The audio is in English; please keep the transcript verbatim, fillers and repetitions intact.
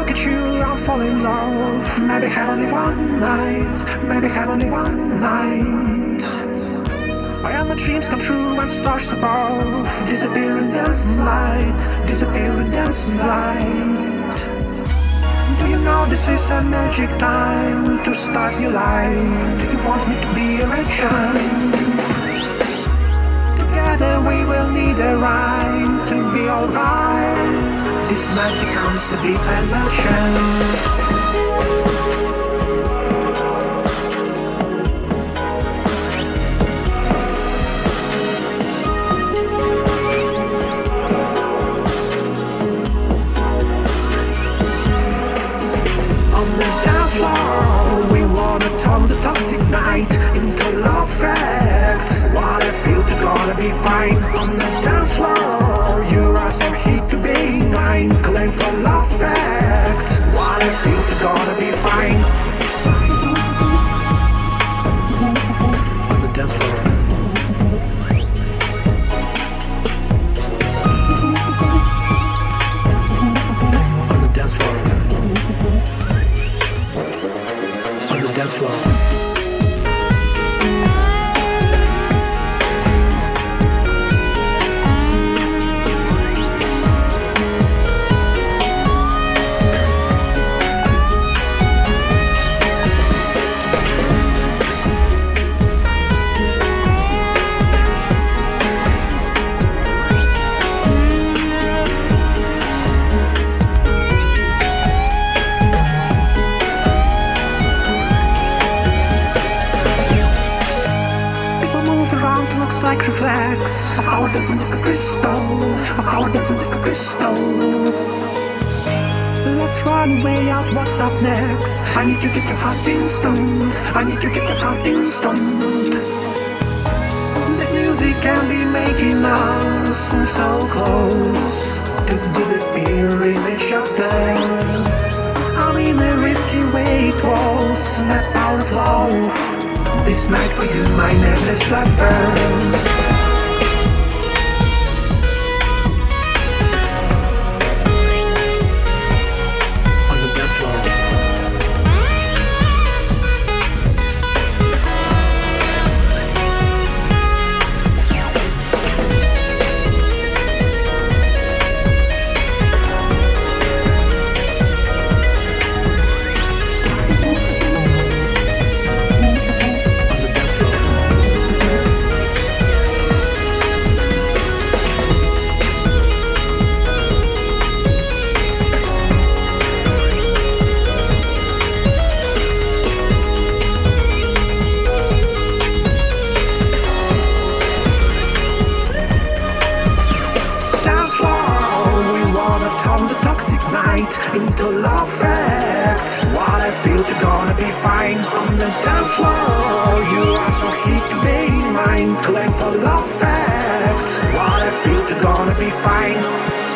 look at you, I'll fall in love. Maybe have only one night, maybe have only one night. And the dreams come true and stars above disappear in dance light, disappear in dance light. Do you know this is a magic time to start your life? Do you want me to be your legend? Together we will need a rhyme to be alright. This night becomes to be a legend. We wanna turn the toxic night into love fact. What I feel to gonna be fine on the dance floor. You are so hit to be mine. Claim for love fact. What I feel to gonna be fine on the dance floor. On the dance floor. On the dance floor. Looks like reflex of our dancing disco crystal, of our dancing disco crystal. Let's run way out, what's up next? I need to get your heart instant, I need to get your heart instant. This music can be making us so close to disappear in each other. I'm in a risky way, it was snap out of love. This night for you, my nameless lover. Turn the toxic night into love fact. What I feel to gonna be fine on the dance floor. You are so hit to be mine. Claim for love fact. What I feel to gonna be fine.